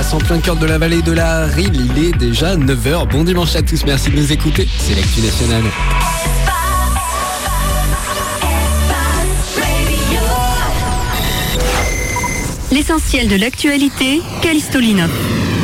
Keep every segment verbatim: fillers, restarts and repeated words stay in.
en plein cœur de la vallée de la Rille. Il est déjà neuf heures. Bon dimanche à tous, merci de nous écouter. C'est l'actu nationale. L'essentiel de l'actualité, Callisto Linop.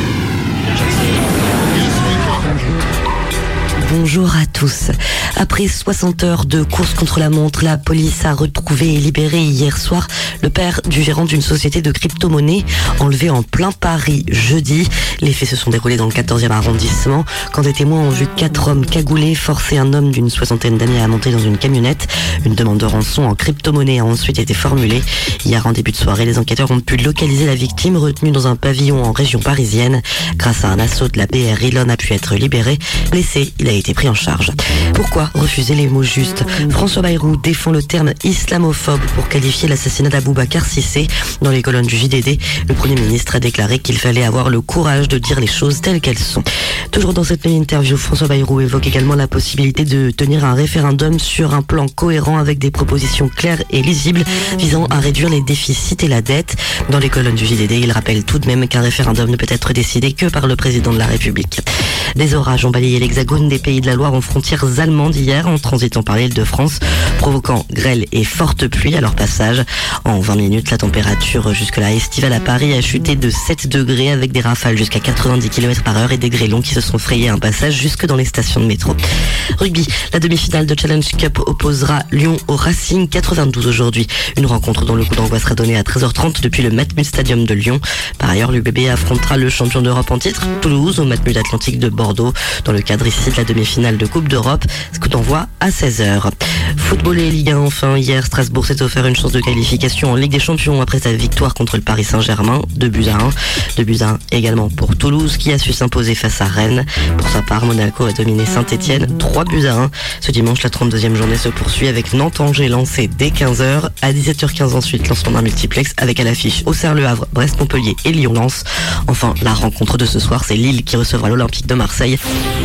Bonjour à tous. Après soixante heures de course contre la montre, la police a retrouvé et libéré hier soir le père du gérant d'une société de crypto-monnaie enlevé en plein Paris jeudi. Les faits se sont déroulés dans le quatorzième arrondissement quand des témoins ont vu quatre hommes cagoulés forcer un homme d'une soixantaine d'années à monter dans une camionnette. Une demande de rançon en crypto-monnaie a ensuite été formulée. Hier en début de soirée, les enquêteurs ont pu localiser la victime retenue dans un pavillon en région parisienne. Grâce à un assaut de la B R I, l'homme a pu être libéré. Blessé, il a été pris en charge. Pourquoi refuser les mots justes? François Bayrou défend le terme islamophobe pour qualifier l'assassinat d'Aboubacar Cissé. Dans les colonnes du J D D, le Premier ministre a déclaré qu'il fallait avoir le courage de dire les choses telles qu'elles sont. Toujours dans cette même interview, François Bayrou évoque également la possibilité de tenir un référendum sur un plan cohérent avec des propositions claires et lisibles visant à réduire les déficits et la dette. Dans les colonnes du J D D, il rappelle tout de même qu'un référendum ne peut être décidé que par le président de la République. Des orages ont balayé l'hexagone des Pays de la Loire aux frontières allemandes hier en transitant par l'Île-de-France, provoquant grêle et forte pluie à leur passage. En vingt minutes, la température jusque-là estivale à Paris a chuté de sept degrés avec des rafales jusqu'à quatre-vingt-dix kilomètres par heure et des grêlons qui se sont frayés un passage jusque dans les stations de métro. Rugby, la demi-finale de Challenge Cup opposera Lyon au Racing quatre-vingt-douze aujourd'hui. Une rencontre dont le coup d'envoi sera donné à treize heures trente depuis le Matmut Stadium de Lyon. Par ailleurs, l'U B B affrontera le champion d'Europe en titre, Toulouse, au Matmut Atlantique de Bordeaux, dans le cadre ici de la demi-finale de Coupe d'Europe. Ce coup d'envoi à seize heures. Football et Ligue un enfin. Hier, Strasbourg s'est offert une chance de qualification en Ligue des Champions après sa victoire contre le Paris Saint-Germain, deux buts à un. deux buts à un également pour Toulouse qui a su s'imposer face à Rennes. Pour sa part, Monaco a dominé Saint-Etienne, trois buts à un. Ce dimanche, la trente-deuxième journée se poursuit avec Nantes-Angers lancé dès quinze heures. À dix-sept heures quinze ensuite, lancement d'un multiplex avec à l'affiche Auxerre-Le Havre, Brest-Montpellier et Lyon-Lens. Enfin, la rencontre de ce soir, c'est Lille qui recevra l'Olympique de Marseille.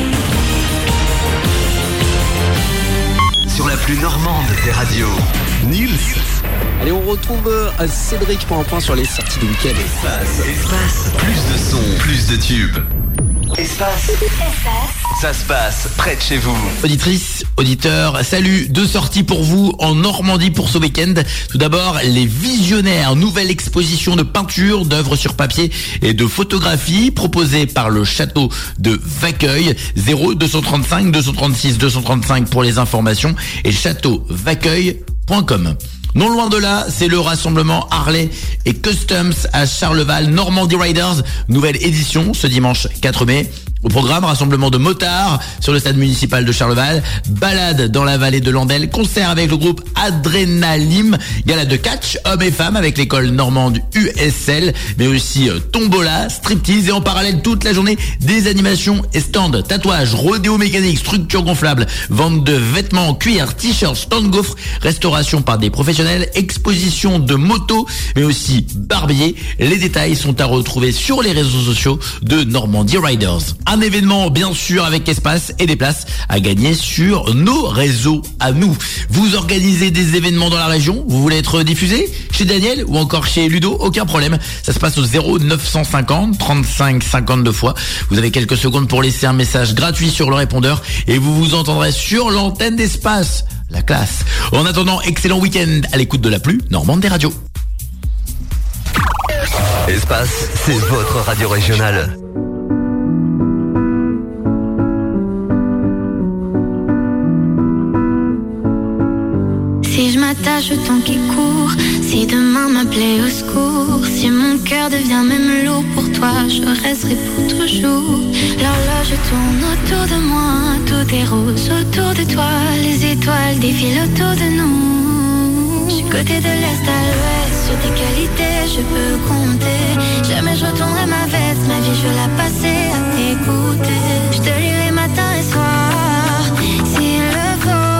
Sur la plus normande des radios, Nils. Allez, on retrouve euh, Cédric pour un point sur les sorties de week-end. Espace, espace, plus de sons, plus de tubes. Espace. Espace. Ça se passe près de chez vous. Auditrices, auditeurs, salut. Deux sorties pour vous en Normandie pour ce week-end. Tout d'abord, les Visionnaires, nouvelle exposition de peinture, d'œuvres sur papier et de photographie proposée par le château de Vaqueuil. zéro deux cent trente-cinq deux cent trente-six deux cent trente-cinq pour les informations et château vaqueuil point com. Non loin de là, c'est le rassemblement Harley et Customs à Charleval, Normandie Riders, nouvelle édition ce dimanche quatre mai. Au programme, rassemblement de motards sur le stade municipal de Charleval, balade dans la vallée de l'Andelle, concert avec le groupe Adrenaline, gala de catch, hommes et femmes avec l'école normande U S L, mais aussi tombola, striptease et en parallèle toute la journée des animations et stands, tatouages, rodéo mécanique, structure gonflable, vente de vêtements, cuir, t-shirts, stand gaufres, restauration par des professionnels, exposition de motos, mais aussi barbier. Les détails sont à retrouver sur les réseaux sociaux de Normandie Riders. Un événement bien sûr avec espace et des places à gagner sur nos réseaux à nous. Vous organisez des événements dans la région, vous voulez être diffusé chez Daniel ou encore chez Ludo, aucun problème. Ça se passe au zéro neuf cent cinquante trente-cinq cinquante-deux fois. Vous avez quelques secondes pour laisser un message gratuit sur le répondeur et vous vous entendrez sur l'antenne d'Espace. La classe. En attendant, excellent week-end à l'écoute de la plus normande des radios. Espace, c'est votre radio régionale. Si je m'attache au temps qui court, si demain m'appelait au secours, si mon cœur devient même lourd pour toi, je resterai pour toujours. L'horloge tourne autour de moi, tout est rose autour de toi, les étoiles défilent autour de nous. Je suis côté de l'est à l'ouest, sur tes qualités je peux compter. Jamais je retournerai ma veste, ma vie je veux la passer à t'écouter. Je te lirai matin et soir, s'il le faut.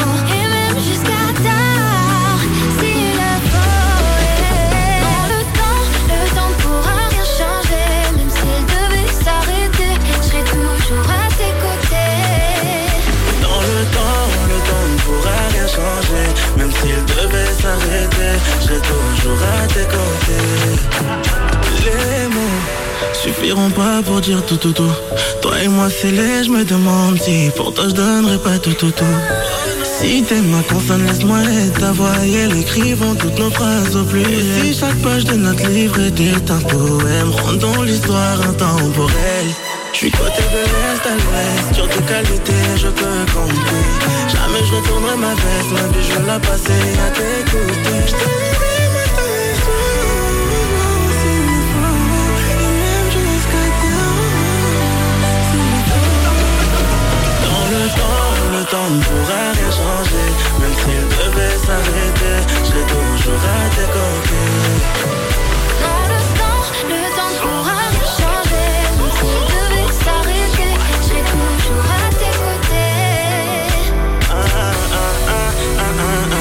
Même s'il devait s'arrêter, je serai toujours à tes côtés. Les mots suffisent suffiront pas pour dire tout tout tout. Toi et moi c'est laid, je me demande si pour toi je donnerais pas tout tout tout. Si tes mains consonnent, laisse-moi être ta voix et elle écrivons toutes nos phrases au pluriel. Si chaque page de notre livre était un poème, rendons l'histoire intemporelle. Je suis côté de l'Est à l'Ouest, sur tes qualités je peux compter. Jamais je retournerai ma veste, ma vie je veux la passer à t'écouter. Je t'aimerai matin et soir, s'il le faut, et même jusqu'à demain. Dans le temps, le temps ne pourra rien changer. Même s'il devait s'arrêter, je serai toujours à tes côtés. Dans le temps, le temps ne pourra rien changer. Même s'il devait s'arrêter, je serai toujours à tes côtés. Ah ah ah ah ah ah ah.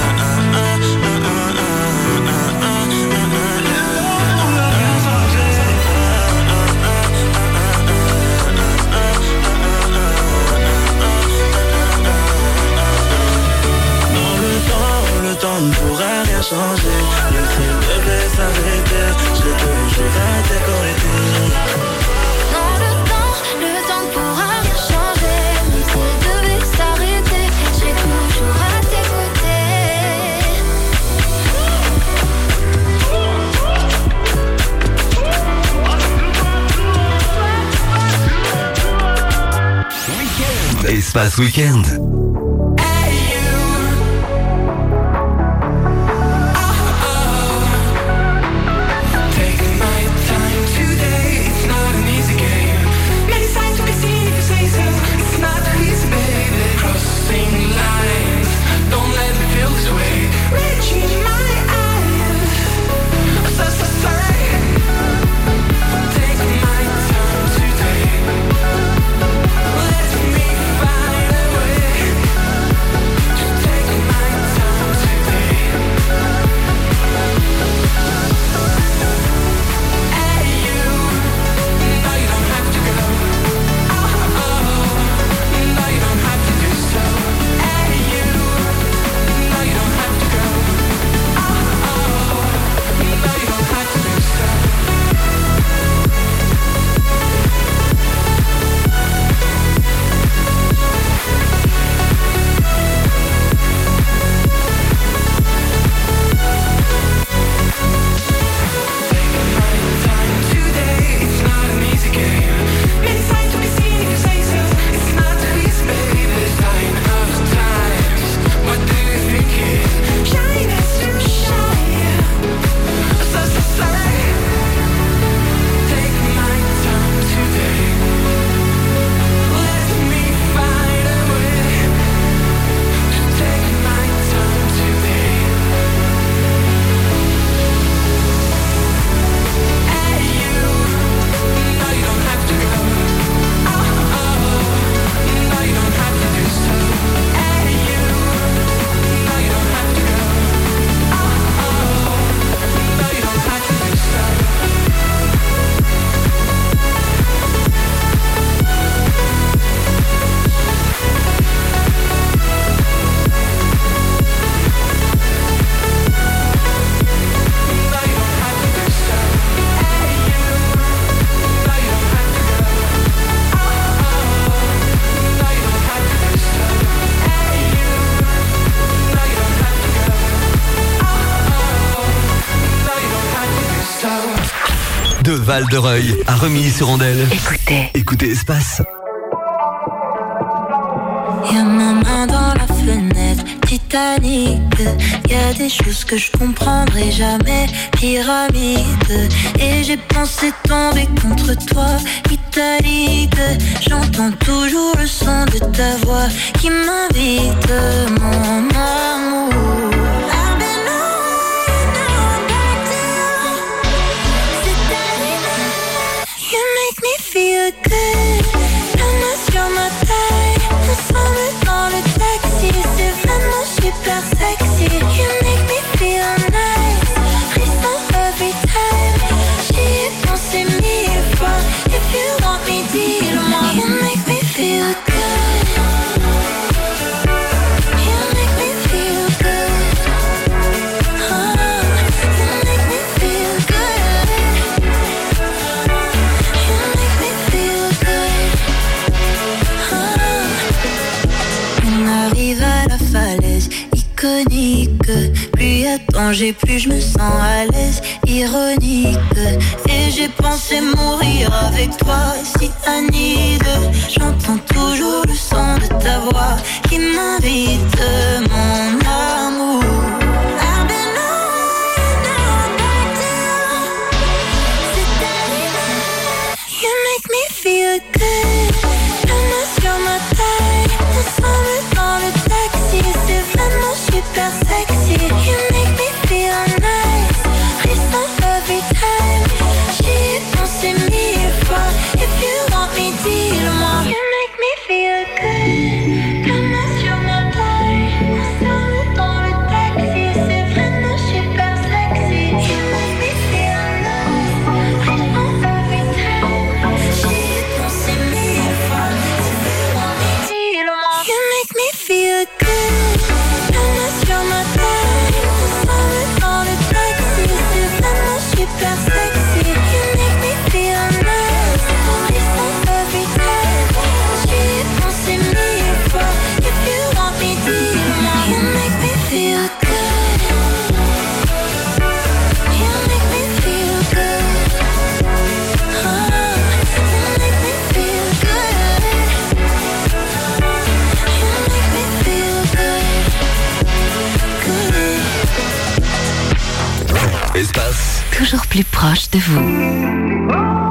Le temps ne pourra rien changer. Même s'il devait s'arrêter, je serai toujours à tes côtés. Dans le temps, le temps ne pourra rien changer. Même s'il devait s'arrêter, je serai toujours à tes côtés. Espace Week-end. De Val-de-Reuil à Remilly-sur-Andelle. Écoutez. Écoutez Espace. Y'a ma main dans la fenêtre, Titanic. Y'a des choses que je comprendrai jamais, pyramide. Et j'ai pensé tomber contre toi, italique. J'entends toujours le son de ta voix qui m'invite, mon amour. Feel good, la main sur ma taille. Ensemble dans le taxi, c'est vraiment super sexy. You make me feel nice, frisson every time. J'y ai pensé mille fois. If you want me, dis-le-moi. You make me feel good. You iconique. Plus y a danger, plus je me sens à l'aise, ironique. Et j'ai pensé mourir avec toi, si Anide. J'entends toujours le son de ta voix qui m'invite, mon amour. Feel good, la main sur ma taille, ensemble dans le taxi, c'est vraiment super sexy. You make me feel nice, frisson every time. J'y ai pensé mille fois, if you want me, dis-le-moi. You make me feel good, la main sur ma taille, ensemble dans le taxi, c'est vraiment super sexy. You make me feel nice, frisson every time. You make me feel good, la main sur ma taille, ensemble dans le taxi, c'est vraiment super sexy. You make me feel nice, frisson every time. J'y ai pensé mille fois, if you want me, dis-le-moi. You make me feel good, you make me feel good, oh, you make me feel good. Espace. Toujours plus proche de vous.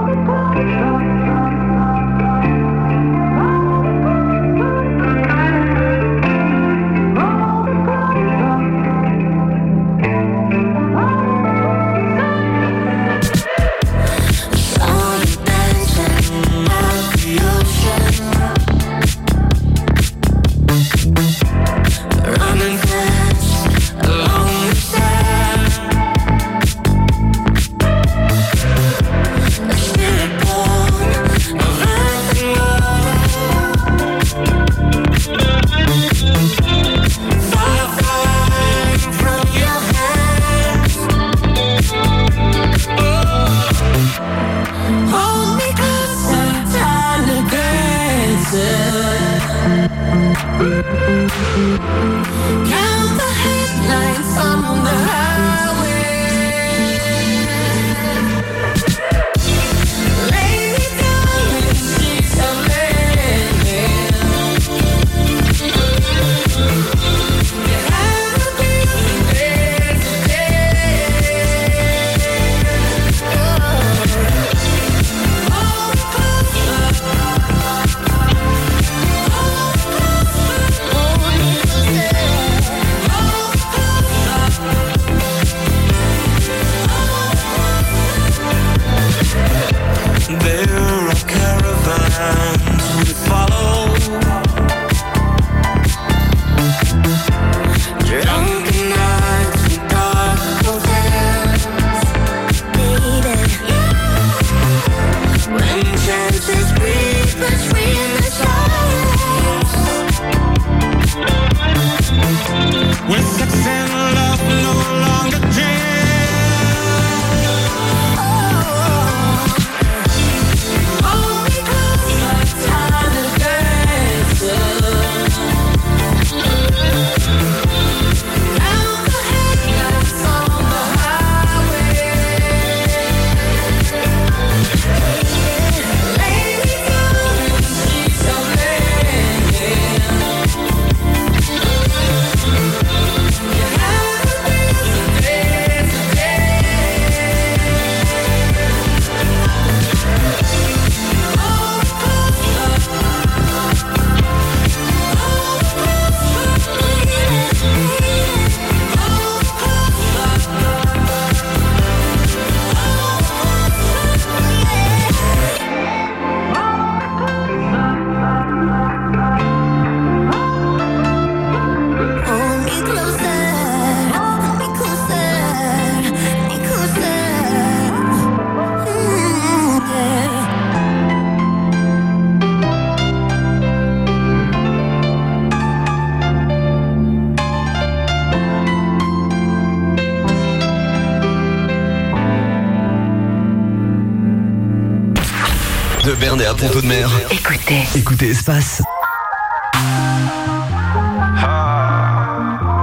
De Berne à Pont-de-Mer. Écoutez. Écoutez Espace.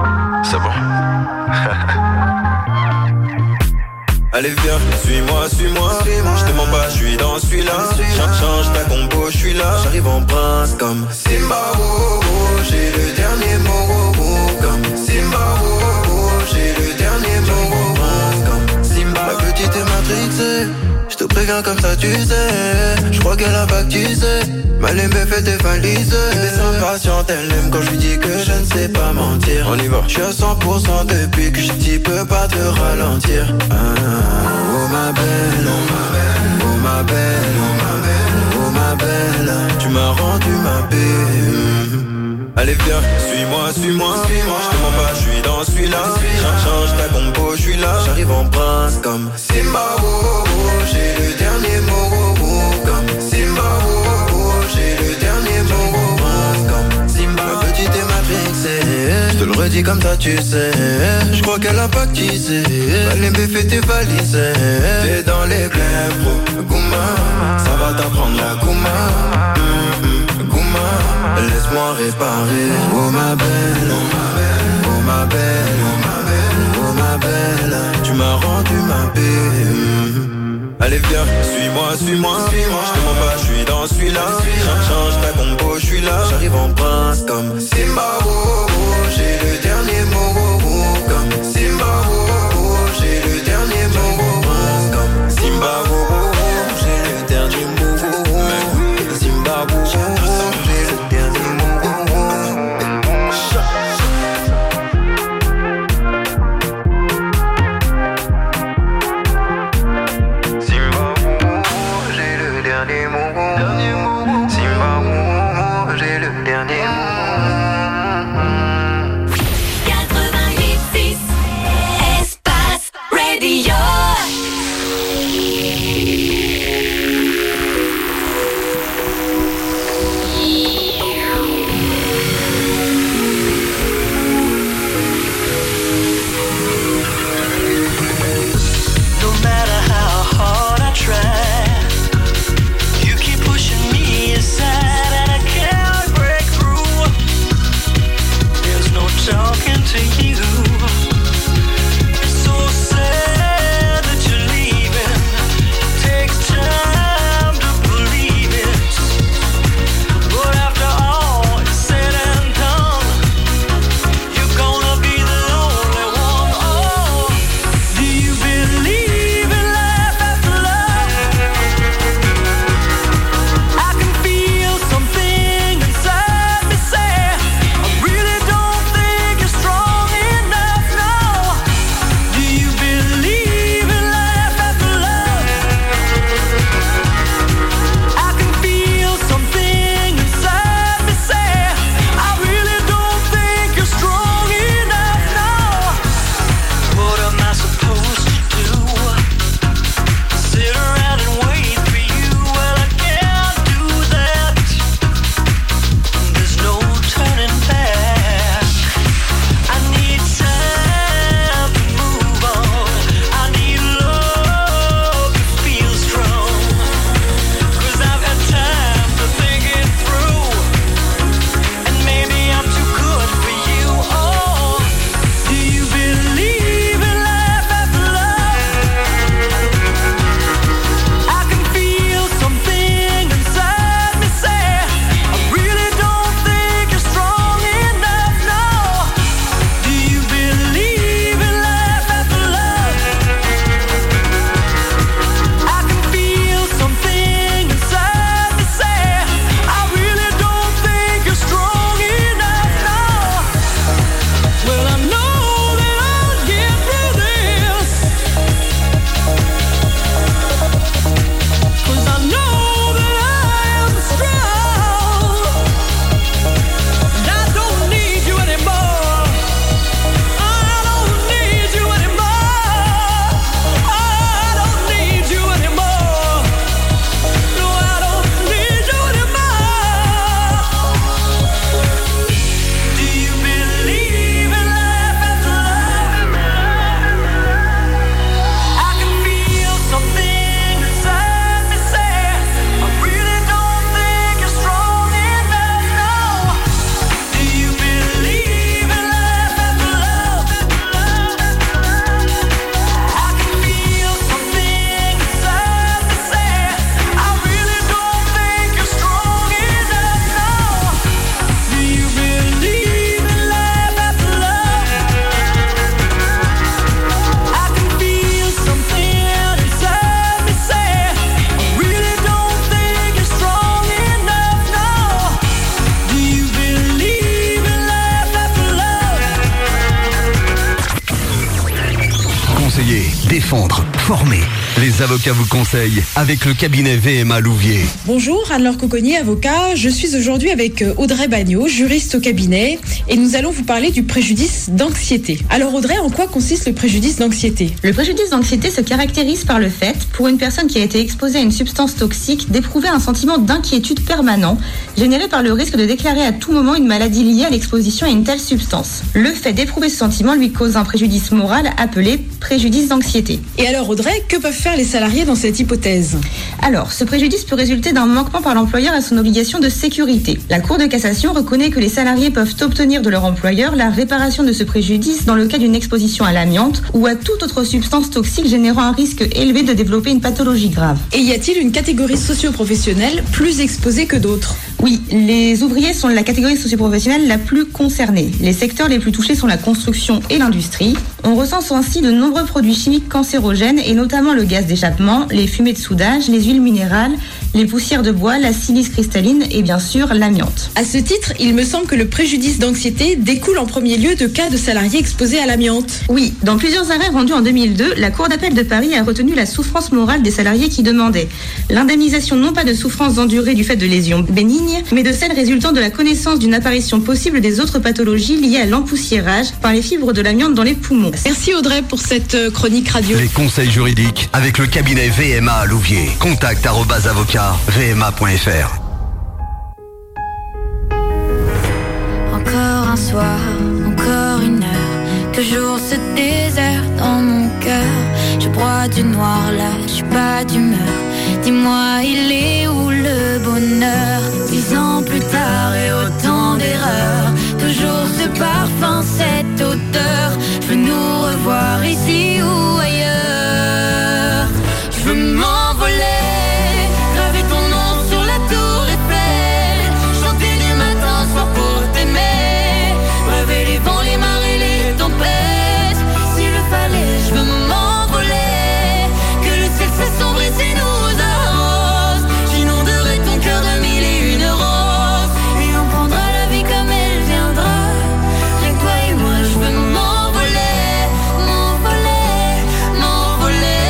c'est bon. Allez viens, suis-moi, suis-moi, suis-moi. Je te mens pas, je suis dans celui-là. Change, change ta compo, je suis là. J'arrive en prince comme Simba, oh, oh, oh. J'ai le dernier mot, oh, oh, comme Simba, oh, oh, oh. J'ai le dernier mot, oh, oh, comme Simba. La petite est matrixée, je te préviens comme ça tu sais. Je crois qu'elle a baptisé mal aimé fait tes valises. Elle est impatiente, elle aime quand je lui dis que je ne sais pas mentir. On y va. Je suis à cent pour cent depuis que je dis peux pas te ralentir. Ah, oh ma belle, oh ma belle, oh ma belle, oh ma belle, oh ma belle. Tu m'as rendu ma belle. Allez viens, suis-moi, suis-moi, suis-moi. Je te mens pas, je suis dans celui-là. Change, change ta compo, je suis là. J'arrive en prince comme Simba, oh, oh, oh. J'ai le dernier mot, oh, oh, comme Simba, oh, oh, oh. J'ai le dernier mot, oh, oh, comme Simba. Ma petite est matrixée, je te le redis comme ça tu sais. Je crois qu'elle a pactisé, allez me fait tes valises. T'es dans les blés, bro, Gouma. Ça va t'apprendre la Gouma. Mm-hmm. Gouma, laisse-moi réparer. Oh ma belle, oh ma belle, oh ma belle, oh ma belle, oh ma belle. Tu m'as rendu ma belle. Allez viens, suis-moi, suis-moi, suis-moi. Je te mens pas, je suis dans celui-là. Change, change ta compo, je suis là. J'arrive en prince comme Simba, oh, oh, oh. J'ai le dernier mot, oh, oh, comme Simba, oh, oh, oh. J'ai le dernier mot, oh, oh, comme Simba, oh, oh, oh. J'ai le dernier mot, oh, oh. Simba, oh, oh, oh. J'ai le dernier mot, oh, oh. conseiller, défendre, former. Les avocats vous conseillent avec le cabinet V M A Louviers. Bonjour, Anne-Laure Cocognier, avocat. Je suis aujourd'hui avec Audrey Bagnaud, juriste au cabinet, et nous allons vous parler du préjudice d'anxiété. Alors Audrey, en quoi consiste le préjudice d'anxiété ? Le préjudice d'anxiété se caractérise par le fait, pour une personne qui a été exposée à une substance toxique, d'éprouver un sentiment d'inquiétude permanent, généré par le risque de déclarer à tout moment une maladie liée à l'exposition à une telle substance. Le fait d'éprouver ce sentiment lui cause un préjudice moral appelé préjudice d'anxiété. Et alors Audrey, que peuvent faire les salariés dans cette hypothèse ? Alors, ce préjudice peut résulter d'un manquement par l'employeur à son obligation de sécurité. La Cour de cassation reconnaît que les salariés peuvent obtenir de leur employeur la réparation de ce préjudice dans le cas d'une exposition à l'amiante ou à toute autre substance toxique générant un risque élevé de développer une pathologie grave. Et y a-t-il une catégorie socio-professionnelle plus exposée que d'autres ? Oui, les ouvriers sont la catégorie socio-professionnelle la plus concernée. Les secteurs les plus touchés sont la construction et l'industrie. On recense ainsi de nombreux produits chimiques cancérogènes et notamment le gaz d'échappement, les fumées de soudage, les huiles minérales, les poussières de bois, la silice cristalline et bien sûr l'amiante. À ce titre, il me semble que le préjudice d'anxiété découle en premier lieu de cas de salariés exposés à l'amiante. Oui, dans plusieurs arrêts rendus en deux mille deux, la Cour d'appel de Paris a retenu la souffrance morale des salariés qui demandaient l'indemnisation non pas de souffrances endurées du fait de lésions bénignes, mais de celles résultant de la connaissance d'une apparition possible des autres pathologies liées à l'empoussiérage par les fibres de l'amiante dans les poumons. Merci Audrey pour cette chronique radio. Les conseils juridiques avec le cabinet V M A à Louviers. Contact arobase avocat v m a point f r. Encore un soir, encore une heure, toujours ce désert dans mon cœur. Je broie du noir là, je suis pas d'humeur. Dis-moi, il est où le bonheur? Dix ans plus tard et autant d'erreurs, toujours ce parfum, cette odeur. Je veux nous revoir ici ou ailleurs. Je veux m'envoler, graver ton nom sur la tour Eiffel, chanter du matin au soir pour t'aimer, braver les vents, les marées, les tempêtes. S'il le fallait, je veux m'envoler, que le ciel s'assombrit et nous arrose. J'inonderai ton cœur de mille et une roses, et on prendra la vie comme elle viendra. Rien que toi et moi, je veux m'envoler, m'envoler, m'envoler.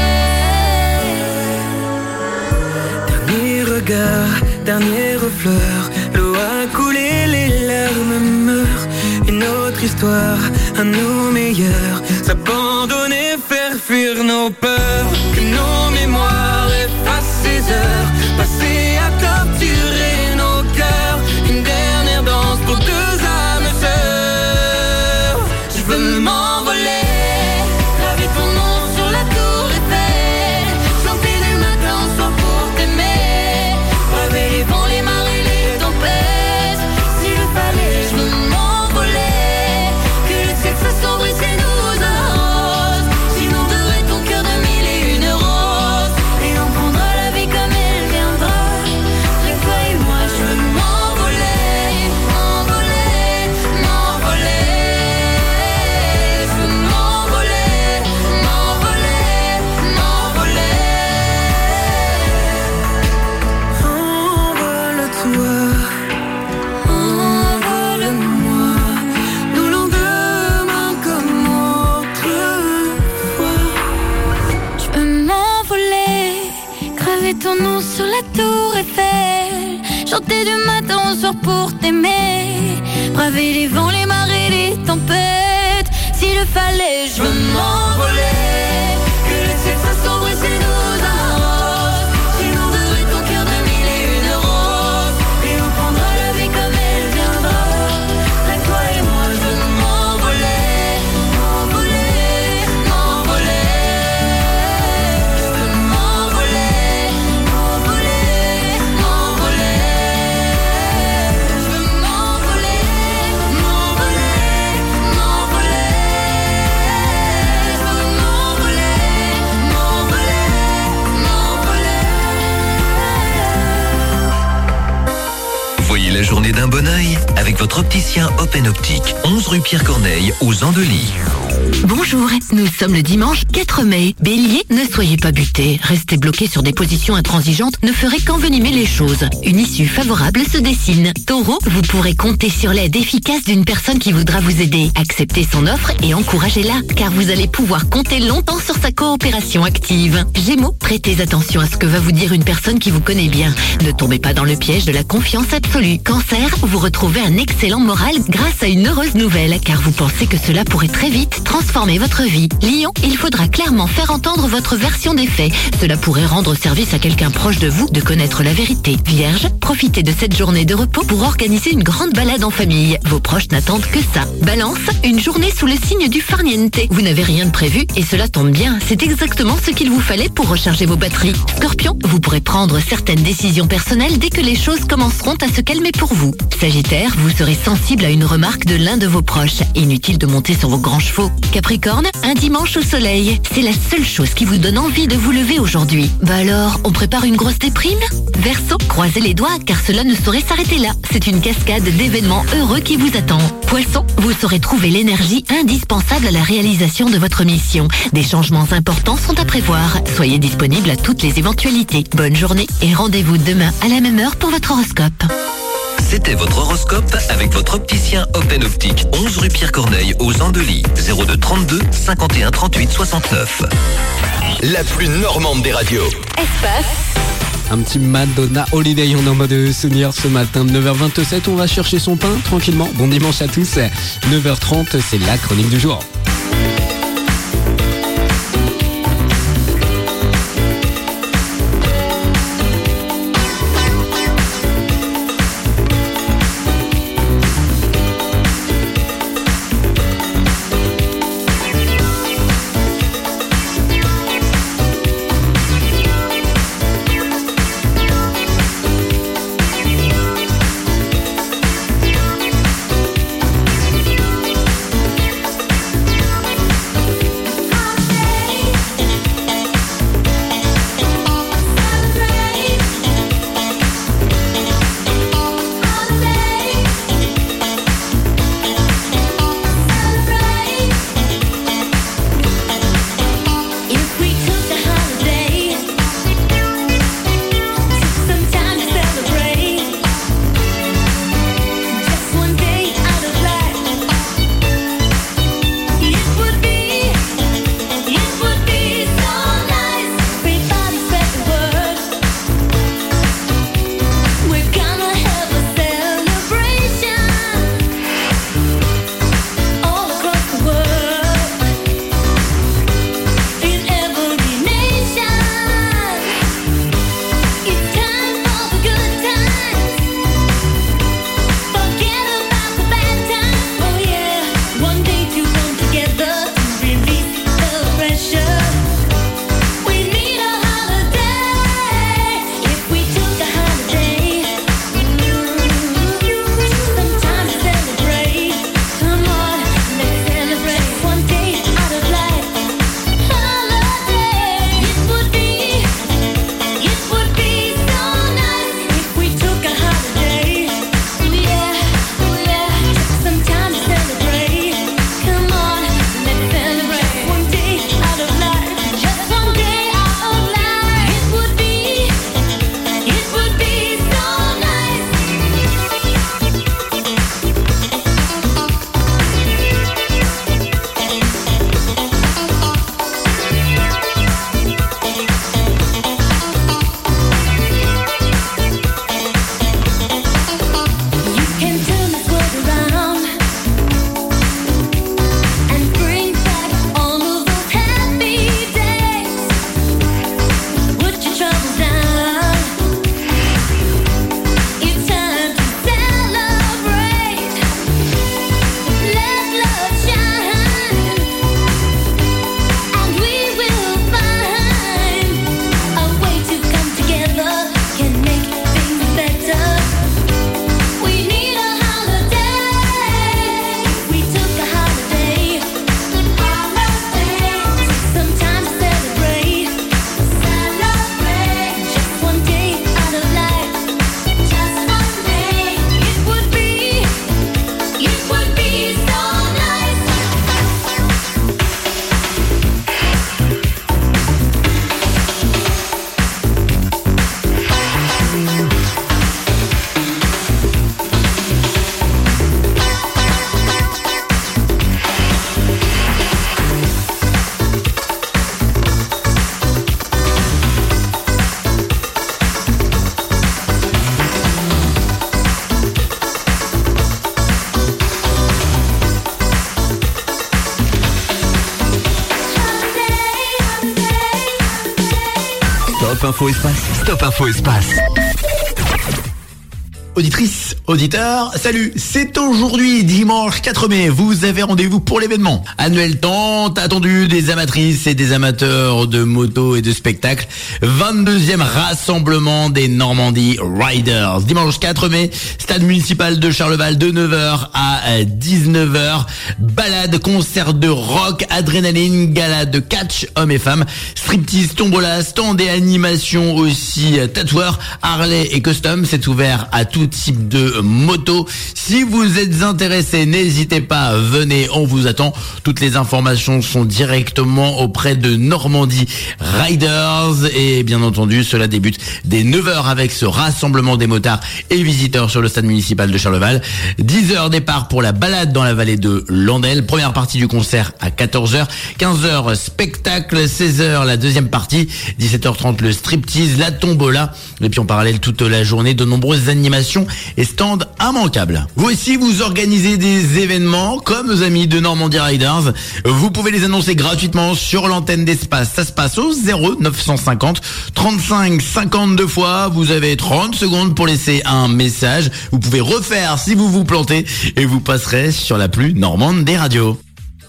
Dernier regard, dernière fleur, l'eau a coulé, les larmes meurent. Une autre histoire, à nos meilleurs, s'abandonner, faire fuir nos peurs. Que nos mémoires effacent ces heures passées à torturer nos cœurs. Une dernière danse pour deux âmes sœurs. Je veux m'envoler, graver ton nom sur la tour Eiffel, chanter du matin au soir pour t'aimer, braver les vents, les marées, les tempêtes. S'il le fallait, je veux m'envoler, que le ciel s'assombrisse et nous arrose. J'inonderai ton cœur de mille et une roses, et on prendra la vie comme elle viendra. Rien que toi et moi, je veux m'envoler, m'envoler, m'envoler. Je veux m'envoler, m'envoler, m'envoler. Envole-toi, envole-moi, nous lendemain comme autrefois. Je veux m'envoler, graver ton nom sur la tour Eiffel, chanter du matin au soir pour t'aimer, braver les vents, les marées, les tempêtes. S'il le fallait, je veux m'envoler, que le ciel s'assombrit et nous arrose. J'inonderai ton cœur de mille et une roses, et on prendra la vie comme elle viendra. Rien que toi et moi, je veux m'envoler, m'envoler, m'envoler. Je veux m'envoler, m'envoler, m'envoler. Je veux m'envoler, m'envoler, m'envoler. Je veux m'envoler, m'envoler, m'envoler. Voyez la journée d'un bon oeil avec votre opticien Open Optique, onze rue Pierre Corneille aux Andelys. Bonjour, nous sommes le dimanche quatre mai. Bélier, ne soyez pas buté. Rester bloqué sur des positions intransigeantes ne ferait qu'envenimer les choses. Une issue favorable se dessine. Taureau, vous pourrez compter sur l'aide efficace d'une personne qui voudra vous aider. Acceptez son offre et encouragez-la, car vous allez pouvoir compter longtemps sur sa coopération active. Gémeaux, prêtez attention à ce que va vous dire une personne qui vous connaît bien. Ne tombez pas dans le piège de la confiance absolue. Cancer, vous retrouvez un excellent moral grâce à une heureuse nouvelle, car vous pensez que cela pourrait très vite transformer votre vie. Lion, il faudra clairement faire entendre votre version des faits. Cela pourrait rendre service à quelqu'un proche de vous de connaître la vérité. Vierge, profitez de cette journée de repos pour organiser une grande balade en famille. Vos proches n'attendent que ça. Balance, une journée sous le signe du farniente. Vous n'avez rien de prévu et cela tombe bien. C'est exactement ce qu'il vous fallait pour recharger vos batteries. Scorpion, vous pourrez prendre certaines décisions personnelles dès que les choses commenceront à se calmer pour vous. Sagittaire, vous serez sensible à une remarque de l'un de vos proches. Inutile de monter sur vos grands chevaux. Capricorne, un dimanche au soleil. C'est la seule chose qui vous donne envie de vous lever aujourd'hui. Bah alors, on prépare une grosse déprime ? Verseau, croisez les doigts car cela ne saurait s'arrêter là. C'est une cascade d'événements heureux qui vous attend. Poisson, vous saurez trouver l'énergie indispensable à la réalisation de votre mission. Des changements importants sont à prévoir. Soyez disponible à toutes les éventualités. Bonne journée et rendez-vous demain à la même heure pour votre horoscope. C'était votre horoscope avec votre opticien Open Optique, onze rue Pierre Corneille aux Andelys, zéro deux trente-deux cinquante et un trente-huit soixante-neuf. La plus normande des radios. Espace. Un petit Madonna Holiday, on est en mode souvenir ce matin. neuf heures vingt-sept, on va chercher son pain tranquillement. Bon dimanche à tous. neuf heures trente, c'est la chronique du jour. Stop Info Espace. Stop Info Espace. Auditrice, auditeur, salut, c'est aujourd'hui dimanche quatre mai, vous avez rendez-vous pour l'événement annuel tant attendu des amatrices et des amateurs de moto et de spectacle, vingt-deuxième rassemblement des Normandie Riders, dimanche quatre mai, stade municipal de Charleval de neuf heures à dix-neuf heures, balade, concert de rock, adrénaline, gala de catch, hommes et femmes, striptease, tombola, stand et animation aussi, tatoueur, Harley et custom, c'est ouvert à tout type de moto. Si vous êtes intéressé, n'hésitez pas, venez, on vous attend. Toutes les informations sont directement auprès de Normandie Riders et bien entendu, cela débute dès neuf heures avec ce rassemblement des motards et visiteurs sur le stade municipal de Charleval. dix heures départ pour la balade dans la vallée de Landel. Première partie du concert à quatorze heures. quinze heures spectacle, seize heures la deuxième partie, dix-sept heures trente le striptease, la tombola et puis en parallèle toute la journée de nombreuses animations et stand immanquable. Vous aussi, vous organisez des événements comme nos amis de Normandie Riders. Vous pouvez les annoncer gratuitement sur l'antenne d'Espace. Ça se passe au zéro neuf cent cinquante trente-cinq cinquante-deux fois. Vous avez trente secondes pour laisser un message. Vous pouvez refaire si vous vous plantez et vous passerez sur la plus normande des radios.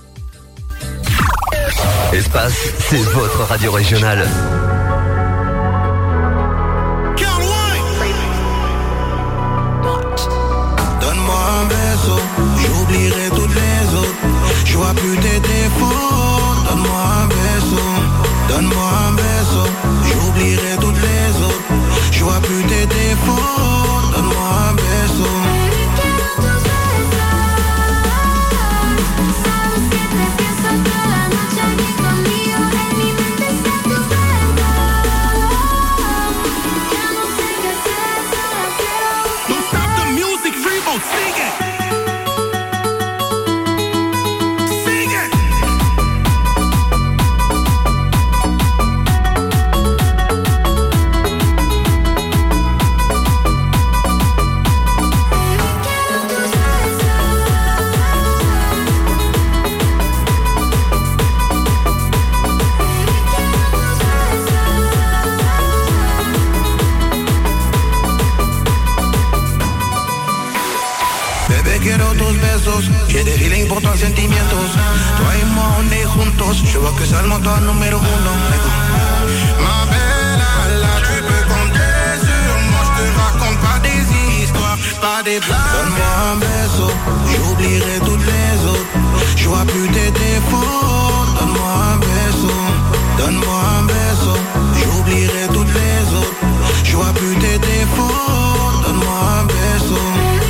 Espace, c'est votre radio régionale. J'oublierai toutes les autres. Je vois plus tes défauts. Donne-moi un baiso. Donne-moi un baiso. J'oublierai toutes les autres. Je vois plus tes défauts. Donne-moi un baiso. Don't stop the music, Freebo, sing it. J'ai des feelings pour tus sentimientos. Toi et moi on est juntos. Je vois que ça le mentor numéro uno. Ma belle, là tu peux compter sur moi. Je te raconte pas des histoires, pas des blagues. Donne-moi un baiso, j'oublierai toutes les autres. Je vois plus tes défauts. Donne-moi un baiso, donne-moi un baiso. J'oublierai toutes les autres. Je vois plus tes défauts. Donne-moi un baiso.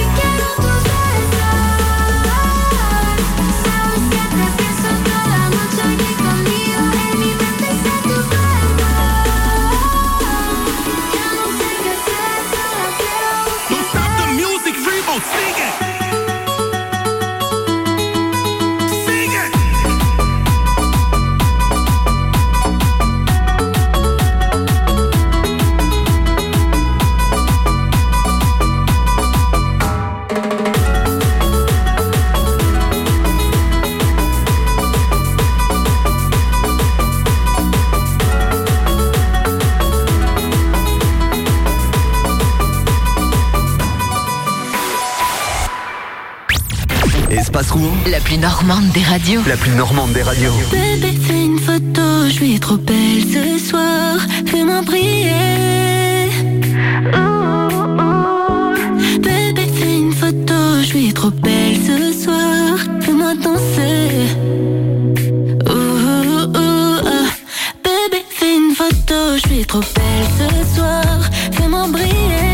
Espace Rouen, la plus normande des radios. La plus normande des radios. Bébé, fais une photo, je suis trop belle ce soir. Fais-moi briller. Oh, oh, oh. Bébé, fais une photo, je suis trop belle ce soir. Fais-moi danser. Oh, oh, oh, oh. Bébé, fais une photo, je suis trop belle ce soir. Fais-moi briller.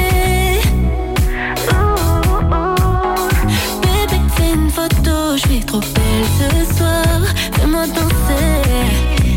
Je suis trop belle ce soir, fais-moi danser.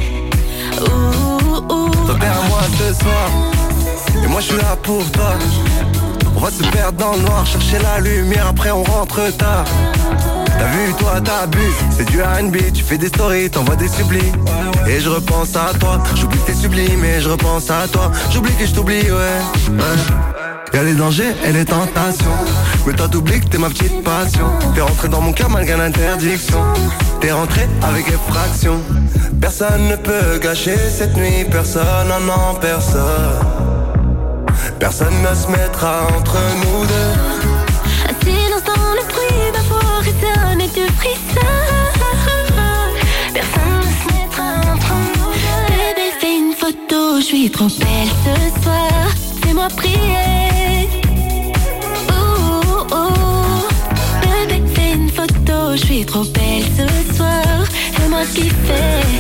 Ouh, ouh. Toi t'es à moi ce soir, et moi je suis là pour toi. On va se perdre dans le noir, chercher la lumière, après on rentre tard. T'as vu, toi t'as bu, c'est du R and B. Tu fais des stories, t'envoies des sublimes. Et je repense à toi, j'oublie que t'es sublime. Et je repense à toi, j'oublie que je t'oublie, ouais, ouais. Y'a les dangers et les tentations, mais toi t'oublies que t'es ma petite passion. T'es rentré dans mon cœur malgré l'interdiction. T'es rentré avec effraction. Personne ne peut gâcher cette nuit. Personne, non non personne. Personne ne se mettra entre nous deux. Un silence dans le bruit, ma voix résonne et tu frissonnes. Personne ne se mettra entre nous deux. Bébé fais une photo, je suis trop belle ce soir. Fais-moi prier. Oh, oh, oh. Bébé fais une photo, je suis trop belle ce soir. Fais-moi kiffer.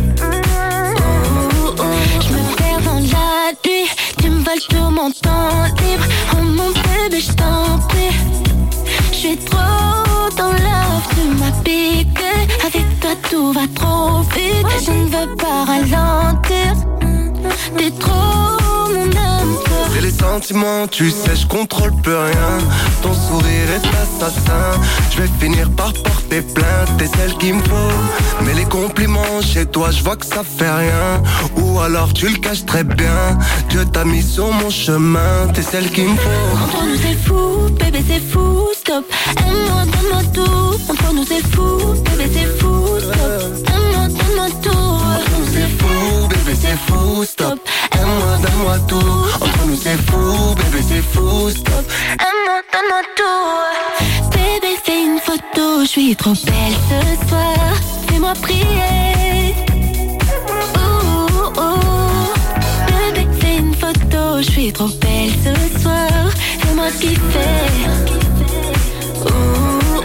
Oh, oh. Je me perds dans la nuit. Tu me voles tout mon temps libre. Oh mon bébé, je t'en prie. Je suis trop dans love, tu m'as piqué. Avec toi tout va trop vite. Je ne veux pas ralentir. T'es trop mon âme. C'est les sentiments, tu sais, je contrôle plus rien. Ton sourire est assassin. Je vais finir par porter plainte, t'es celle qu'il me faut. Mais les compliments chez toi, je vois que ça fait rien. Ou alors tu le caches très bien. Dieu t'a mis sur mon chemin, t'es celle qu'il me faut. Entre nous c'est fou, bébé c'est fou, stop. Aime-moi, donne-moi tout. Entre nous c'est fou, bébé c'est fou, stop. Aime-moi, donne-moi tout. Entre nous c'est fou, bébé c'est fou, stop. Aime-moi, donne-moi tout. Entre nous c'est fou, bébé c'est fou, stop. Aime-moi, donne-moi tout. Bébé fais une photo, je suis trop belle ce soir. Fais-moi prier. Oh, oh. Bébé fais une photo, je suis trop belle ce soir. Fais-moi kiffer. Oh, oh,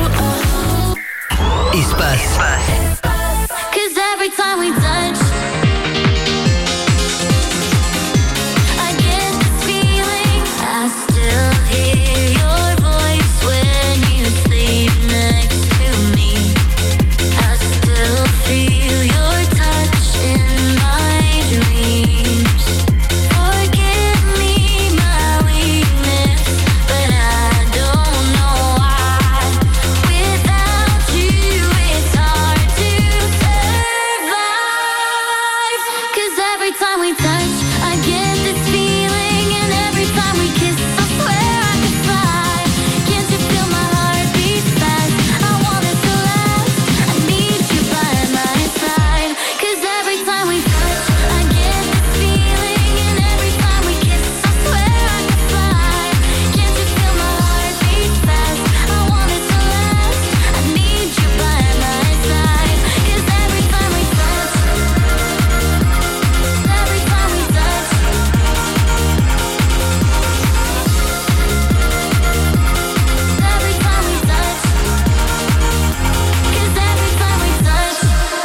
oh. Espace. Cause every time we touch, I get this feeling. I still hear your voice when you sleep next to me. I still feel your touch in my dreams. Forgive me my weakness, but I don't know why. Without you it's hard to survive. Cause every time we touch, I get this feeling. And every time we kiss, I swear I could fly. Can't you feel my heart beat fast? I want it to last. I need you by my side. Cause every time we touch, I get this feeling. And every time we kiss, I swear I could fly. Can't you feel my heart beat fast? I want it to last. I need you by my side. Cause every time we touch, every time we touch, every time we touch, cause every time we touch,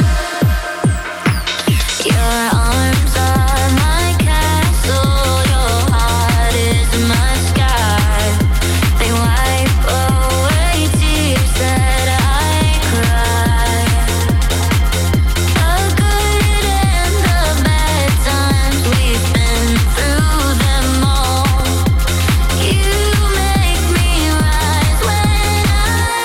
your arms are my castle, your heart is my sky. They wipe away tears that I cry. The good and the bad times, we've been through them all. You make me rise when I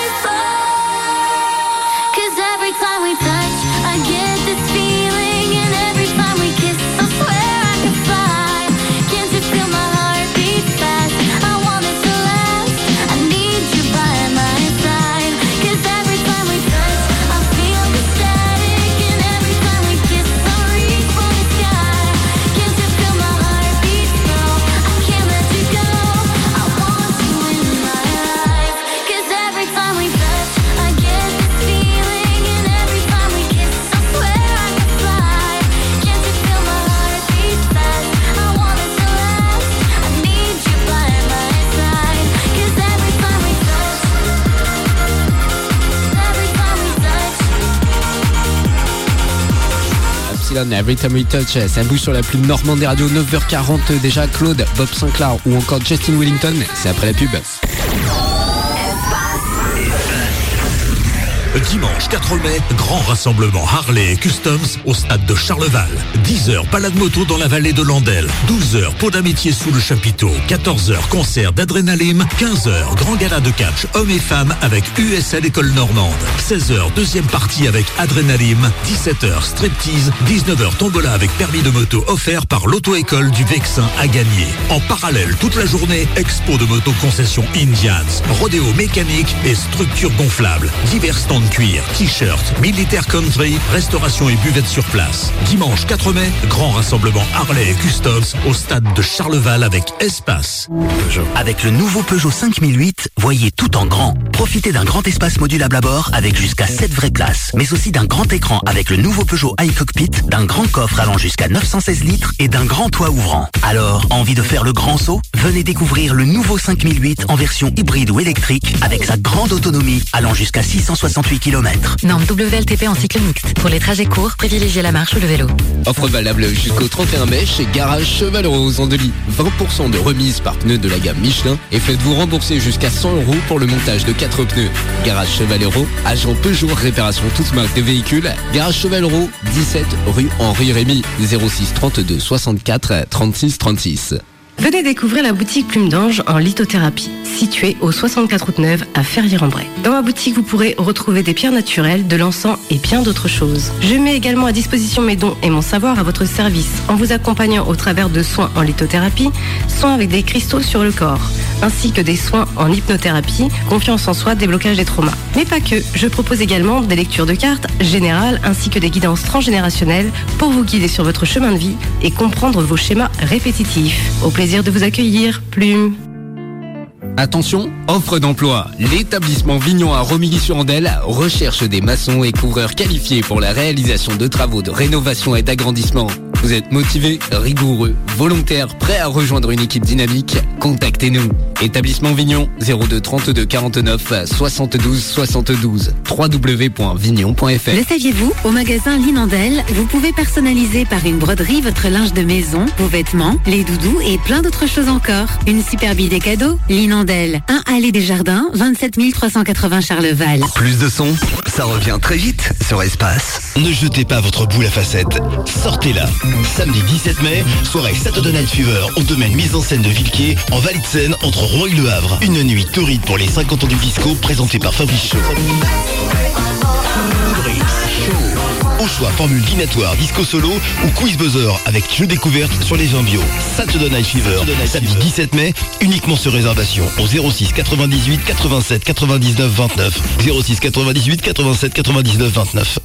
fall. Cause every time we touch, I get this feeling. And every time we kiss, I swear I could fly. Can't you feel my heart beat fast? I want it to last. I need you by my side. Cause every time we touch, I feel the static. And every time we kiss, I reach for the sky. Can't you feel my heart beat slow? I can't let you go. I want you in my life. Cause every time we touch, I get this feeling. And every time we kiss, I swear I could fly. Can't you feel my heart beat fast? I want it to last. I need you by my side. Cause every time we touch, every time we touch. Epsilon, Every Time We Touch, ça bouge sur la plus normande des radios. Neuf heures quarante déjà. Claude, Bob Sinclair ou encore Justin Wellington, c'est après la pub. Dimanche quatre mai, grand rassemblement Harley et Customs au stade de Charleval. dix heures, balade moto dans la vallée de Landelle. douze heures, pot d'amitié sous le chapiteau. quatorze heures, concert d'Adrénaline. quinze heures, grand gala de catch hommes et femmes avec U S L École Normande. seize heures, deuxième partie avec Adrénaline. dix-sept heures, striptease. dix-neuf heures, tombola avec permis de moto offert par l'auto-école du Vexin à gagner. En parallèle, toute la journée, expo de moto concession Indians, rodéo mécanique et structure gonflable. Divers stands de cuir, t-shirts, militaire country, restauration et buvette sur place. Dimanche quatre mai, grand rassemblement Harley et Customs au stade de Charleval avec espace. Avec le nouveau Peugeot cinq mille huit, voyez tout en grand. Profitez d'un grand espace modulable à bord avec jusqu'à sept vraies places, mais aussi d'un grand écran avec le nouveau Peugeot iCockpit, d'un grand coffre allant jusqu'à neuf cent seize litres et d'un grand toit ouvrant. Alors, envie de faire le grand saut? Venez découvrir le nouveau cinq mille huit en version hybride ou électrique avec sa grande autonomie allant jusqu'à six cent soixante-huit kilomètres. Norme W L T P en cycle mixte. Pour les trajets courts, privilégiez la marche ou le vélo. Offre valable jusqu'au trente et un mai chez Garage Cheval Rose en Andely. vingt pour cent de remise par pneus de la gamme Michelin et faites-vous rembourser jusqu'à cent euros pour le montage de quatre pneus. Garage Cheval Rose, agent Peugeot, réparation toute marque de véhicules. Garage Cheval Rose, dix-sept rue Henri Rémy, zéro six trente-deux soixante-quatre trente-six trente-six. Venez découvrir la boutique Plume d'Ange en lithothérapie, située au soixante-quatre route Neuve à Ferrières-en-Bray. Dans ma boutique, vous pourrez retrouver des pierres naturelles, de l'encens et bien d'autres choses. Je mets également à disposition mes dons et mon savoir à votre service, en vous accompagnant au travers de soins en lithothérapie, soins avec des cristaux sur le corps, ainsi que des soins en hypnothérapie, confiance en soi, déblocage des traumas. Mais pas que, je propose également des lectures de cartes générales ainsi que des guidances transgénérationnelles pour vous guider sur votre chemin de vie et comprendre vos schémas répétitifs. Au plaisir de vous accueillir, Plume. Attention, offre d'emploi. L'établissement Vignon à Romilly-sur-Andelle recherche des maçons et couvreurs qualifiés pour la réalisation de travaux de rénovation et d'agrandissement. Vous êtes motivé, rigoureux, volontaire, prêt à rejoindre une équipe dynamique? Contactez-nous. Établissement Vignon, zéro deux trente-deux quarante-neuf soixante-douze soixante-douze. w w w point vignon point f r. Le saviez-vous? Au magasin Linandel, vous pouvez personnaliser par une broderie votre linge de maison, vos vêtements, les doudous et plein d'autres choses encore. Une superbe idée cadeau? Linandel, un allée des Jardins, vingt-sept mille trois cent quatre-vingts Charleval. Plus de son, ça revient très vite sur Espace. Ne jetez pas votre boule à facettes, sortez-la. Samedi dix-sept mai, soirée Saturday Night Fever au domaine mise en scène de Villequier, en Vallée de Seine, entre Rouen et Le Havre. Une nuit torride pour les cinquante ans du disco, présentée par Fabrice Shaw. Au choix, formule dînatoire, disco solo ou quiz buzzer avec jeu découverte sur les vins bio. Saturday Night Fever, samedi dix-sept mai, uniquement sur réservation au zéro six quatre-vingt-dix-huit quatre-vingt-sept quatre-vingt-dix-neuf vingt-neuf. zéro six quatre-vingt-dix-huit quatre-vingt-sept quatre-vingt-dix-neuf vingt-neuf.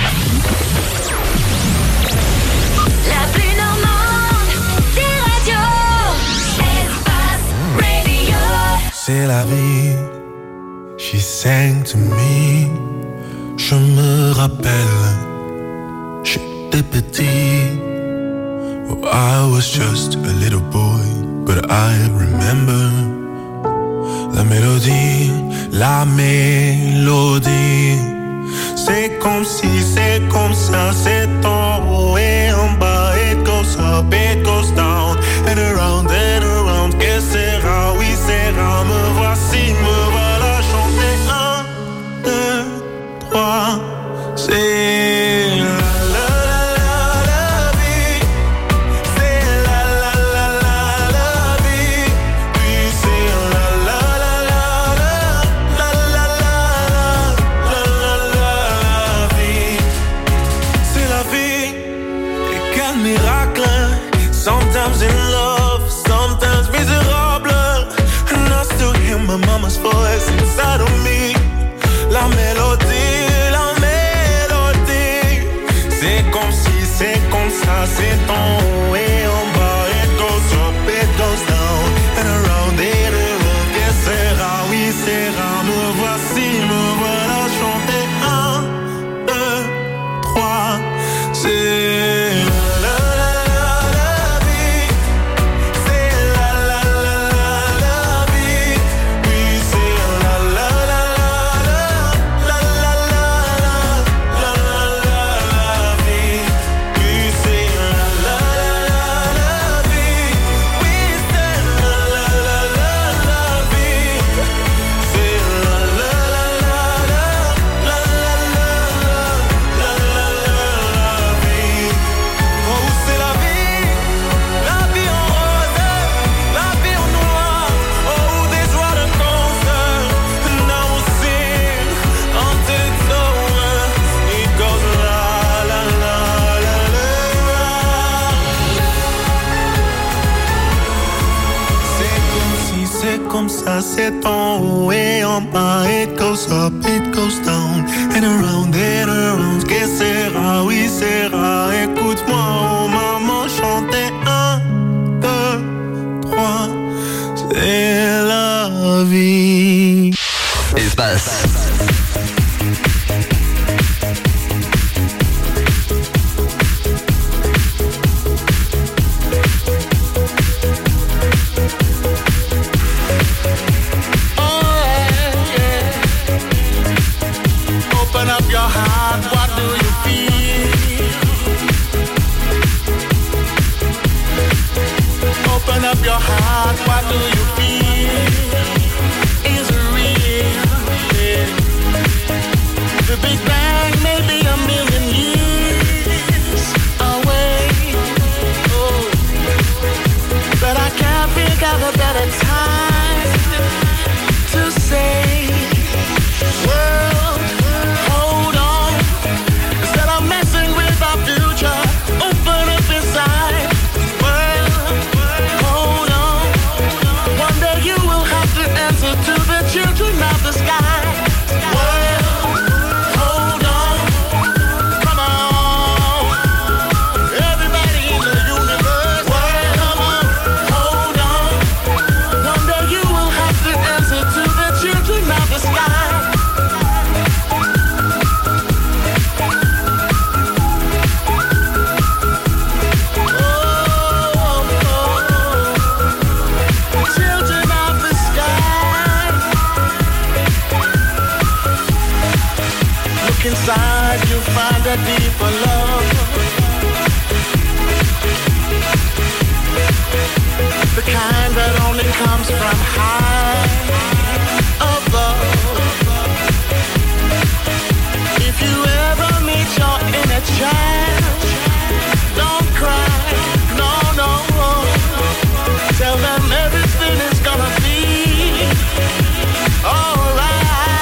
C'est la vie, she sang to me. Je me rappelle, j'étais petit. Oh, I was just a little boy, but I remember la mélodie, la mélodie. C'est comme si, c'est comme ça, c'est en haut et en bas. It goes up, it goes down, and around and around. Que sera, oui sera, me voici, me voilà chanter. Un, deux, trois, c'est la la la la vie. C'est la la la la la vie. Puis c'est la la la la la la la la la la vie. C'est la vie. Et quel miracle. Sometimes in love, sometimes miserable. And I still hear my mama's voice inside of me. La mélodie, la mélodie. C'est comme si, c'est comme ça, c'est en haut et en bas. It goes up, it goes down, and around it around. Que sera, oui sera, me voici, me voilà chanter. Un, deux, trois, c'est la la la la ça s'étend haut et en bas. It goes up, it goes down, and around and around. Que sera, oui sera. Écoute-moi, oh maman, chanter un, deux, trois. C'est la vie. Espace. Your heart, what do you feel? Is it real? Yeah. The Big Bang may be a million years away. Oh. But I can't think of a better time to say, world, hold on. Instead of messing with our future, open up inside. To the children of the sky. Well, hold on, come on, everybody in the universe. Well, come on, hold on. One day you will have to answer to the children of the sky. Inside you find a deeper love, the kind that only comes from high above. If you ever meet your inner child, don't cry, no, no. Tell them everything is gonna be alright.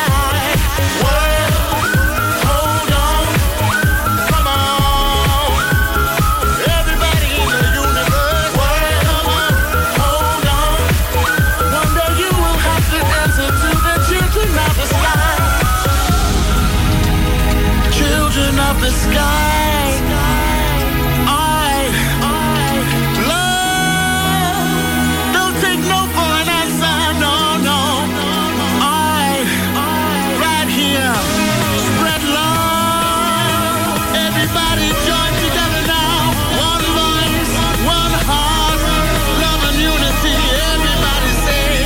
Of the sky, I, I love. Don't take no for an answer, no, no. I, I right here, spread love. Everybody join together now. One voice, one heart, love and unity. Everybody say.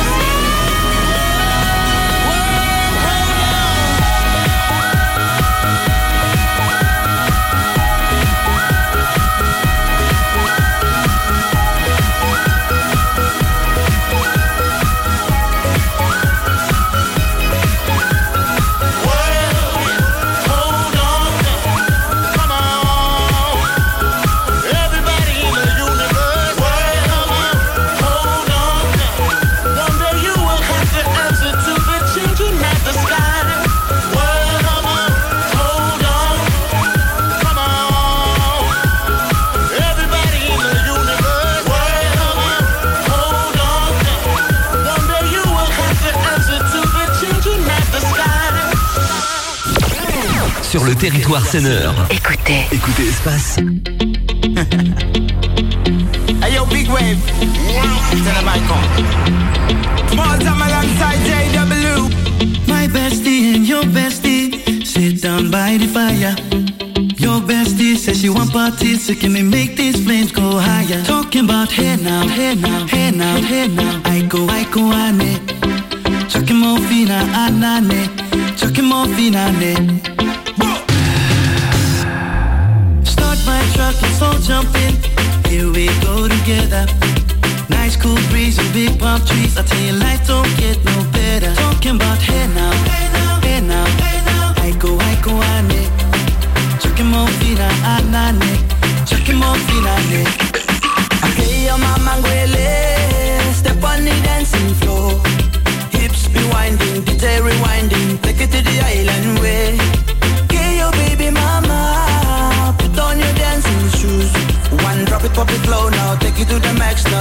Sur le territoire Senneur. Écoutez. Écoutez Espace. Hey yo, big wave. Tell them I come. Small time alongside J W. My bestie and your bestie sit down by the fire. Your bestie says she want parties, so can we make these flames go higher? Talking about hey now, hey now, hey now, hey now. I go, I go, ane. Chucking more fina, anane. Chucking more fina, ane. Start my truck, let's all jump in. Here we go together. Nice cool breeze and big palm trees. I tell you, life don't get no better. Talking about hey now, hey now, hey now, hey now. I go, I go, ane. Chucking more fina, anane. Chucking more fina, ane. Okay, your mama ngwele. Step on the dancing floor. Hips be winding, D J rewinding. Take it to the island way. Okay, your baby mama. Put on your dancing shoes. One drop it, pop it low now. Take it to the max now.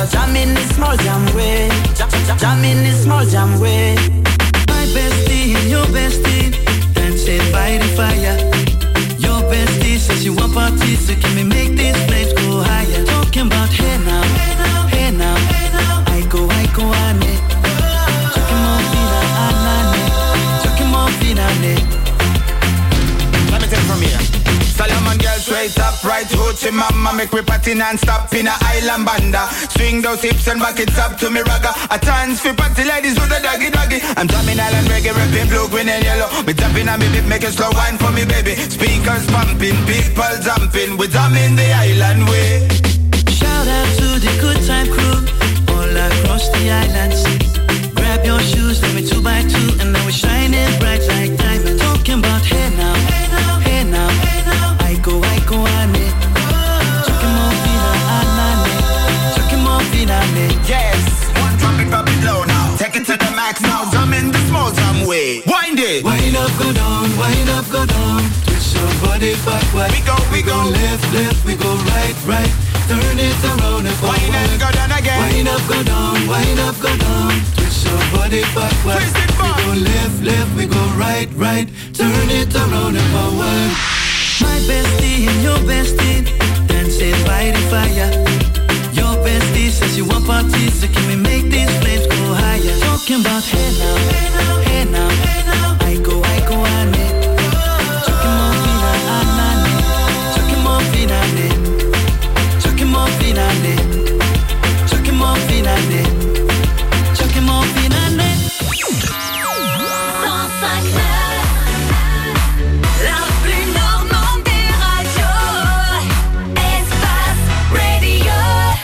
jam in this small jam way. Jam, jam, jam in this small jam way. My bestie and your bestie dancing by the fire. Your bestie says you want parties, so can we make these flames go higher? Talking about hey now, hey now, hey now, hey now. I go, I go, ane. Talking more fina, anane. Talking more fina, ane. Let me take it from here. Solomon girl straight up, right hoochie mama. Make me party non-stop in a island banda. Swing those hips and back it up to me ragga. A chance for party ladies with a doggy doggy. I'm drumming island reggae, rapping blue, green and yellow. We tapping on me beat, make a slow wine for me baby. Speakers pumping, people jumping. We drumming the island way. Shout out to the good time crew all across the islands. Grab your shoes, let me two by two, and now we're shining bright like diamonds. Talking about hey now, hey now, hey now, hey now. I go, I go, ane. Talking more fina, anane. Talking more fina, ane. Yes, one drop it, drop it low now. Take it to the max now, jump in the small jam way. Wind it. Wind up, go down, wind up, go down. Twist your body backward. We go, we, we go, go left, left, we go right, right. Turn it around and forward. Wind up, go down again. Wind up, go down, wind up, go down. Twist your body backward. Twist it back. We go left, left, we go right, right. Turn it around and forward. My bestie and your bestie dancing by the fire. Your bestie says you want parties, so can we make these flames go higher? Talking about hey now, hey now, hey now, hey now. I go, I go, ane. Talking more fina, anane. Talking more fina, ane. Talking more fina, ane. Talking more fina, ane. Talking more fina, ane. cent cinq neuf, la plus normande des radios. Espace Radio.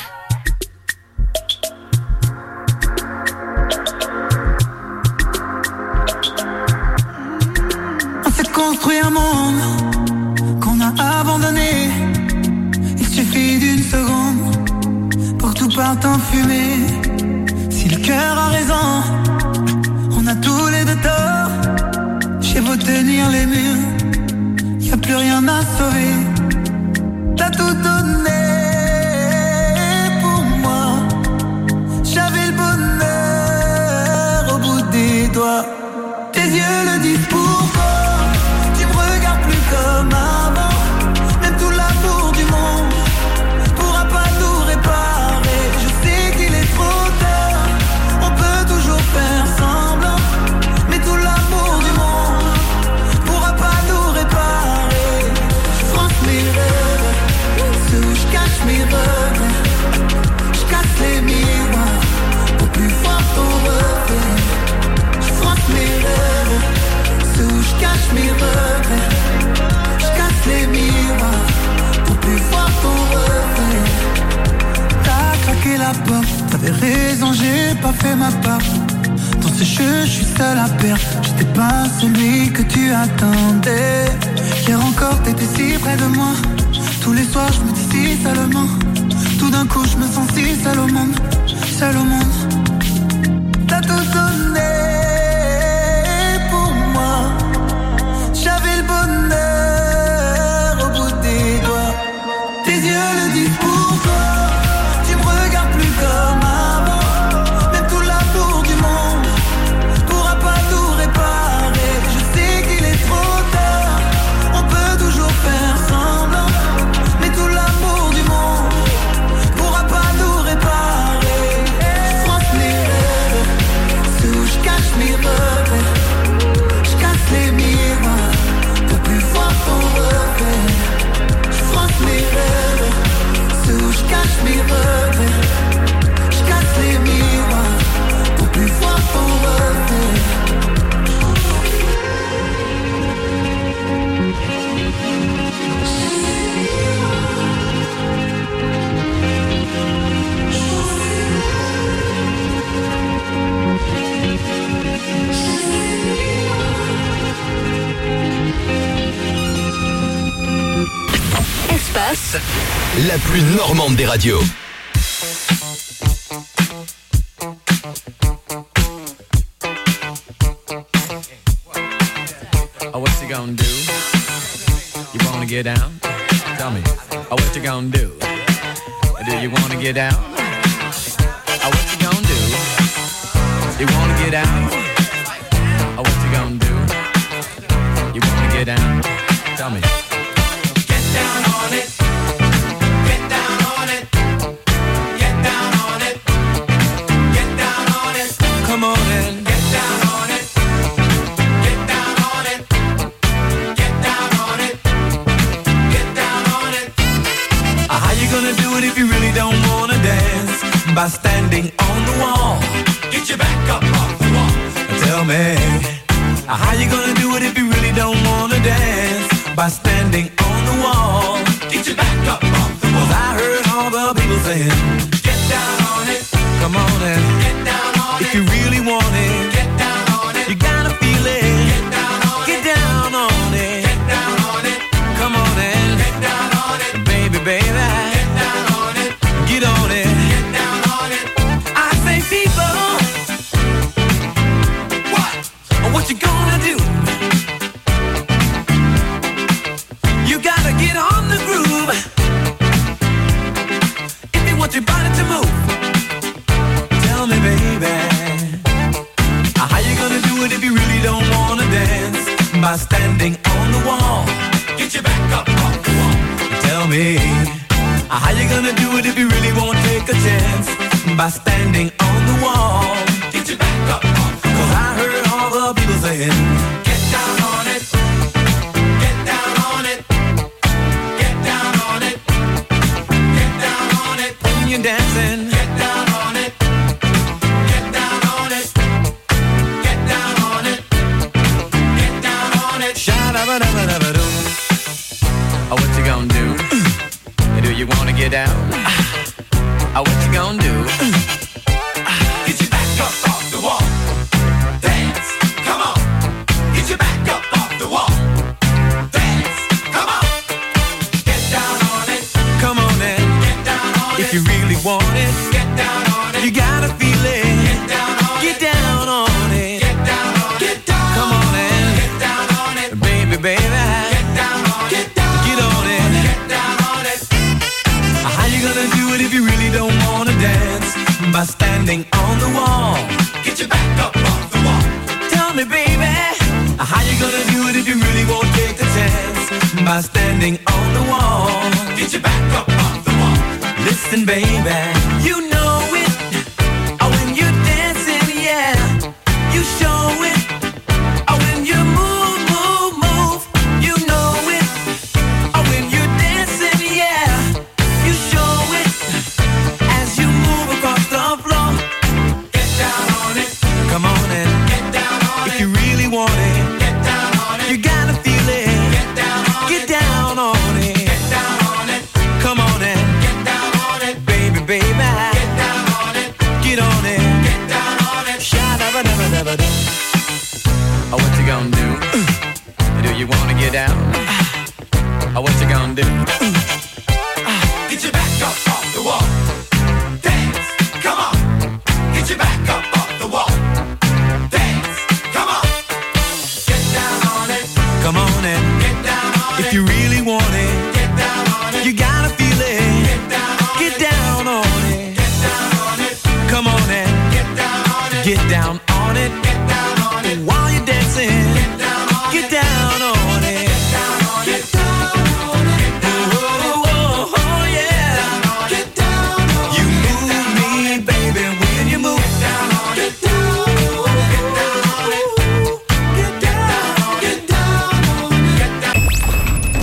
On s'est construit un monde qu'on a abandonné. Il suffit d'une seconde pour que tout parte en fumée. Si le cœur a raison, on a tous les deux tort. J'ai beau tenir les murs, y a plus rien à sauver. T'as tout donné pour moi. J'avais le bonheur au bout des doigts. Tes yeux le disent pourquoi. Tu me regardes plus comme avant. Même tout l'amour du monde pourra pas tout réparer. Je sais qu'il est trop tard. On peut toujours faire semblant, mais tout l'amour du monde pourra pas tout réparer. Je France mes rêves, ceux où je cache mes regrets. Je casse les miroirs pour plus fort ton reflet. Je France mes rêves, ceux où je cache mes regrets. Je casse les miroirs pour plus fort ton reflet. T'as craqué la porte, t'avais raison, j'ai pas fait ma part. Dans ce jeu, je suis seul à perdre. J'étais pas celui que tu attendais. Hier encore, t'étais si près de moi. Tous les soirs, je me dis si seulement. Tout d'un coup, je me sens si seul au monde. Seul au monde. T'as tout donné pour moi. J'avais le bonheur au bout des doigts. Tes yeux le disent pourquoi. Tu me regardes plus comme avant. Même tout l'amour du monde pourra pas tout réparer. Je sais qu'il est trop tard. On peut toujours faire semblant, mais tout l'amour du monde pourra pas tout réparer. Je France mes rêves, ceux où je cache mes regrets. Je casse les miroirs pour plus fort ton reflet. Je France mes rêves, ceux où je cache mes regrets. Je casse les miroirs pour plus fort ton reflet. Espace, la plus normande des radios. Oh, what's he gonna do? You wanna get down? Tell me. Oh, what you gonna do? Do you wanna get down? Oh, what you gonna do? You wanna get out? Oh, what you gonna do? You wanna get down? Tell me. Get down on it. Get down on it. Get down on it. Get down on it. Come on in. Get down on it. Get down on it. Get down on it. Get down on it. How you gonna do it if you really don't wanna dance? By standing on the wall. Get your back up off the wall. Tell me, how you gonna do it if you really don't wanna dance? By standing on the wall. Get your back up off the wall. 'Cause I heard all the people saying, get down on it. Come on in. Get down on if it. If you really want it, get down on it. You gotta feel it. Get down on get it. down on it. Get down on it. Come on in. Get down on it. Baby, baby. Get down on it. Get on it. Get down on it. I say people. What? What you gonna do? You gotta get on the groove. If you want your body to move. Tell me, baby. How you gonna do it if you really don't wanna dance? By standing on the wall. Get your back up off the wall. Tell me, how you gonna do it if you really won't take a chance? By standing on the wall. Get your back up off the wall. 'Cause I heard all the people saying, get down on it. Get down on it. Get down on it. Get down on it. When you're dancing, get down on it. Get down on it. Get down on it. Get down on it. Sha-da-ba-da-ba-da-ba-doo. Oh, what you gonna do? Do you wanna get down? Oh, what you gonna do? Get your back up off the wall. Dance, come on. Get your back up off the wall. Dance, come on. Get down on it. Come on in. Get down on If it. you really want it, Get down on it. you gotta feel it. Get down on Get it. down on it. Get down on it. Get down. Come on in. Get down on it. Baby, baby. Get down on it. Get on it. Get down on it. How you gonna do it if you really don't wanna dance? By standing on the wall. Get your back up off the wall. Tell me, baby, how you gonna do it if you really won't take a chance? By standing on the wall. Get your back up off the wall. Listen, baby, you know it. Oh, when you're dancing, yeah, you show it. Oh, when you move, move, move, you know it. Oh, when you're dancing, yeah, you show it. As you move across the floor, Get down on it. come on in. Get down on If it. you really want it, Get down on it. you gotta feel it. Get down on Get it. down on it. Get down on it. Come on in, Get down on it. baby, baby. Get down on it. Get on it. Get down on it. Sha-da-ba-da-ba-da-ba-da. Oh, what you gonna do? Do you wanna get down? Oh, what you gonna do?